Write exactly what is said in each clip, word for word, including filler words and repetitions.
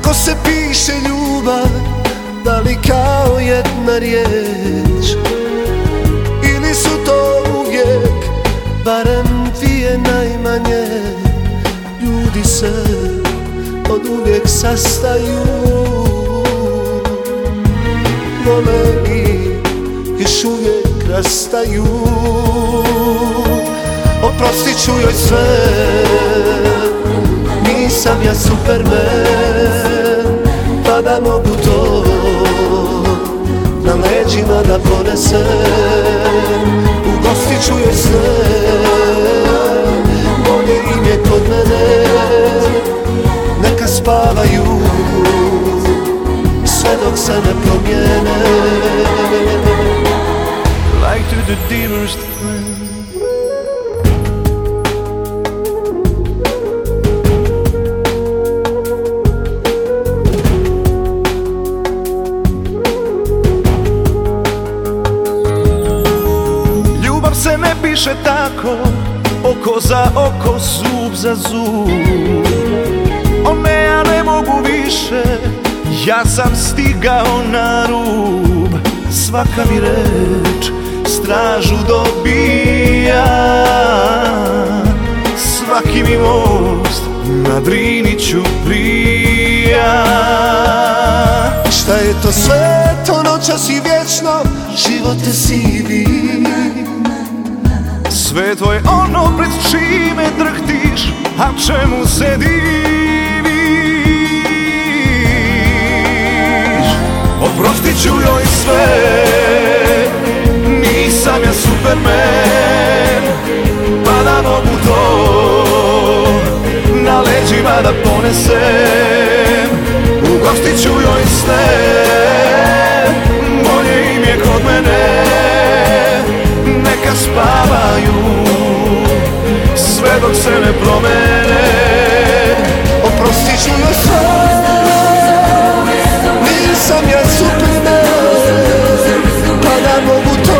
Kako se piše ljubav, da li kao jedna riječ, ili su to uvijek barem dvije najmanje? Ljudi se od uvijek sastaju, vole i još uvijek rastaju. Oprostit ću joj sve, nisam ja Superman, pa da mogu to na leđima da ponesem. Ugostit ću joj sve, bolje im je kod mene. Neka spavaju sve dok se ne promijene. Like to the dearest friend. Ljubav se ne piše tako, oko za oko, zub za zub. O ne, ja ne mogu više, ja sam stigao na rub. Svaka mi reč stražu dobija, svaki mi most na Drini ću prija. Šta je to sve, to noćas i vječno, život je sivi. Sve to je ono pred čime drhtiš, a čemu se diviš. Oprostit ću joj sve, nisam ja Superman, pa da mogu to na leđima da ponesem. Ugostit ću joj sve, bolje im je kod mene. Neka spavaju sve dok se ne promene. Oprostit ću joj sve, nisam ja Superman, pa da mogu to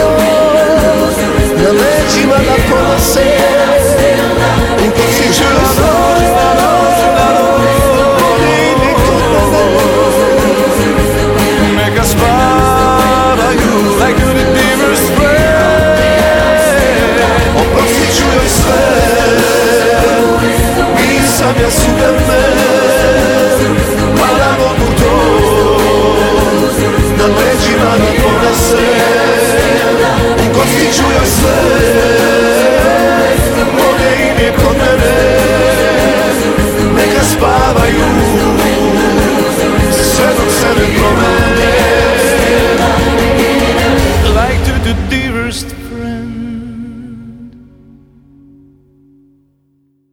na leđima da ponesem. Ugostit ću joj sve, bolje im je kod mene. Neka spavaju like the dearest friend. Oprostit ću joj sve, nisam ja Superman, pa da mogu to na leđima da ponesem. Ugostit ću joj sve.